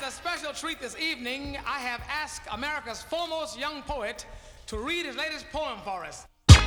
a special treat this evening, I have asked America's foremost young poet to read his latest poem for us.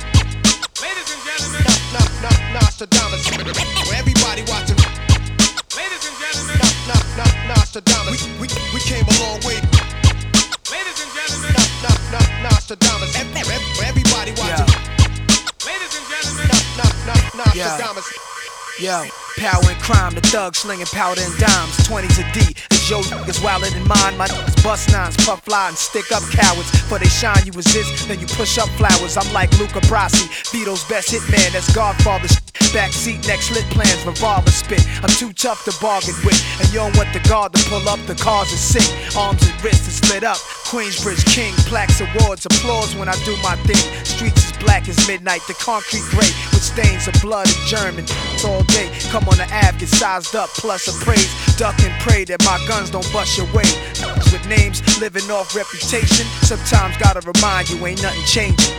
Ladies and gentlemen, Nostradamus. Everybody watching. Ladies and gentlemen, Nostradamus. We came a long way. Ladies and gentlemen, Nostradamus. Everybody watching. ladies and gentlemen, Nostradamus. Yo, power and crime, the thugs slinging powder and dimes. 20s a D, it's your niggas wilder than mine. My niggas bust nines, puff fly and stick up cowards. For they shine, you resist, then you push up flowers. I'm like Luca Brasi, Vito's best hitman, that's Godfather shit. Backseat, next lit plans, revolver spit. I'm too tough to bargain with, and you don't want the guard to pull up, the cars are sick. Arms and wrists are split up. Queensbridge King, plaques, awards, applause when I do my thing. Streets as black as midnight, the concrete gray with stains of blood and German. All day, come on the Ave, get sized up, plus appraise. Duck and pray that my guns don't bust your way. With names, living off reputation. Sometimes gotta remind you, ain't nothing changing.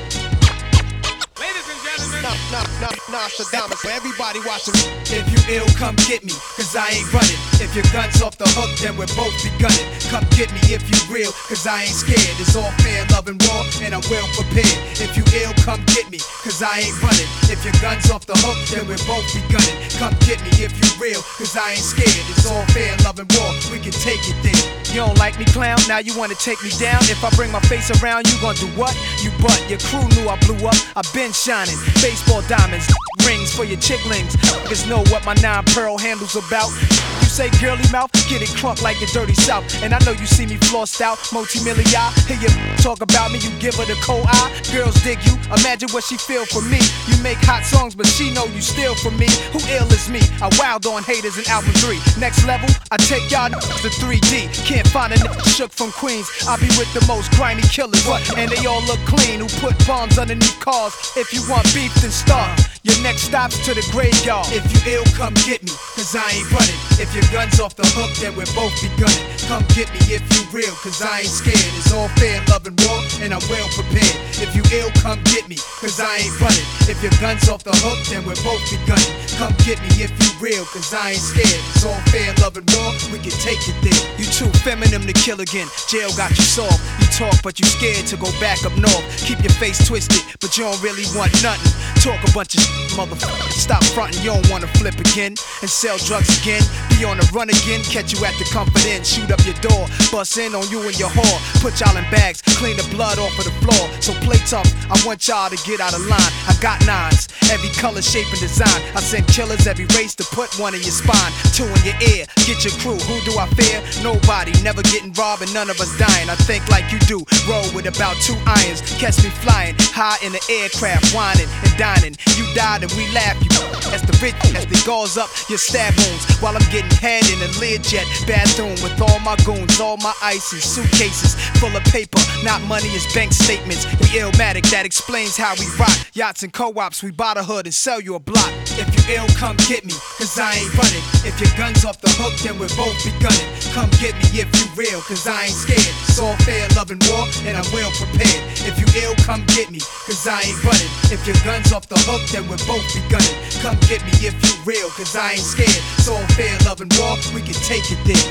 ladies and gentlemen, Nostradamus. Everybody watching. If you ill, come get me, cause I ain't running. If your gun's off the hook, then we'll both be gunning. Come get me if you real, cause I ain't scared. It's all fair, love and war, and I'm well prepared. If you ill, come get me, cause I ain't running. If your gun's off the hook, then we'll both be gunning. Come get me if you real, cause I ain't scared. It's all fair, love and war, we can take it there. You don't like me, clown? Now you wanna take me down? If I bring my face around, you gon' do what? You butt, your crew knew I blew up. I been shining, baseball diamonds, rings for your chicklings. Niggas know what my 9 pearl handle's about. You say girly mouth, get it crunk like the dirty south. And I know you see me flossed out, multi-million. Hear you talk about me, you give her the cold eye. Girls dig you, imagine what she feel for me. You make hot songs, but she know you steal from me. Who ill is me? I wild on haters in album 3. Next level, I take y'all niggas to 3D. Can't find a nigga shook from Queens. I be with the most grimy killers, and they all look clean. Who put bombs underneath cars? If you want beef, then start. Your next stop's to the graveyard. If you ill, come get me, cause I ain't running. If your gun's off the hook, then we'll both be gunning. Come get me if you real, cause I ain't scared. It's all fair, love and war, and I'm well prepared. If you ill, come get me, cause I ain't running. If your gun's off the hook, then we'll both be gunning. Come get me if you real, cause I ain't scared. It's all fair, love and war, we can take it there. You too feminine to kill again, jail got you soft. You talk, but you scared to go back up north. Keep your face twisted, but you don't really want nothing. Talk a bunch of motherfucker. Stop frontin', you don't wanna flip again and sell drugs again. Be on the run again, catch you at the Comfort Inn. Shoot up your door, bust in on you and your whore. Put y'all in bags, clean the blood off of the floor. So play tough, I want y'all to get out of line. I got 9s, every color, shape, and design. I send killers every race to put 1 in your spine, 2 in your ear. Get your crew, who do I fear? Nobody, never getting robbed and none of us dying. I think like you do, roll with about 2 irons. Catch me flying, high in the aircraft, whining and dining. You died and we laugh, you as the rich, as the gauze up your stab wounds. While I'm getting head in a Learjet bathroom with all my goons, all my ice and suitcases full of paper, not money, it's bank statements. We illmatic, that explains how we rock. Yachts and co-ops, we buy the hood and sell you a block. If you ill, come get me, cause I ain't running. If your gun's off the hook, then we'll both be gunning. Come get me if you real, cause I ain't scared. It's all fair, love and war, and I'm well prepared. If you ill, come get me, cause I ain't running. If your gun's off the hook, then we'll both be gunning. Come get me if you real, cause I ain't scared. It's all fair, love and war, we can take it there.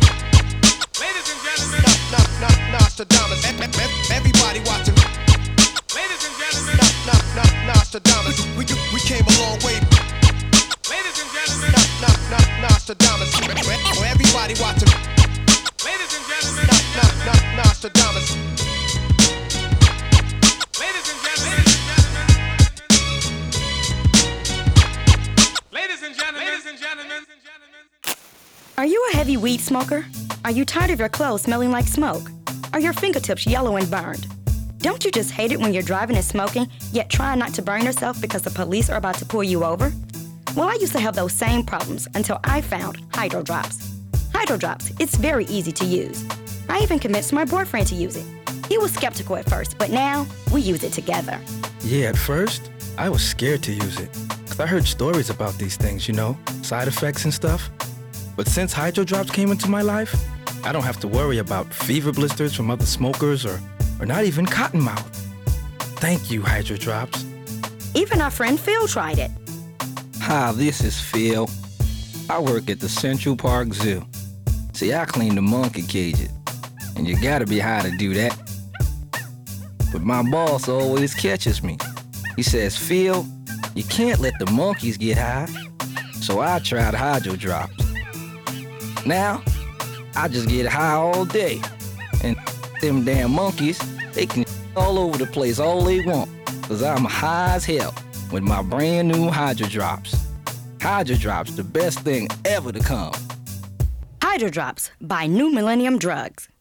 ladies and gentlemen, Nostradamus. Everybody watching. ladies and gentlemen, Nostradamus. We came a long way. ladies and gentlemen, Nostradamus. Everybody watching. ladies and gentlemen, Nostradamus. ladies and gentlemen, ladies and gentlemen, ladies and gentlemen. Are you a heavy weed smoker? Are you tired of your clothes smelling like smoke? Are your fingertips yellow and burned? Don't you just hate it when you're driving and smoking, yet trying not to burn yourself because the police are about to pull you over? Well, I used to have those same problems until I found Hydro Drops. Hydro Drops, it's very easy to use. I even convinced my boyfriend to use it. He was skeptical at first, but now we use it together. Yeah, at first, I was scared to use it. Cause I heard stories about these things, you know, side effects and stuff. But since Hydro Drops came into my life, I don't have to worry about fever blisters from other smokers or not even cottonmouth. Thank you, Hydro Drops. Even our friend Phil tried it. Hi, this is Phil. I work at the Central Park Zoo. See, I clean the monkey cages, and you gotta be high to do that. But my boss always catches me. He says, Phil, you can't let the monkeys get high. So I tried Hydro Drops. Now, I just get high all day. And them damn monkeys, they can all over the place all they want. Cause I'm high as hell with my brand new Hydro Drops. Hydro Drops, the best thing ever to come. Hydro Drops by New Millennium Drugs.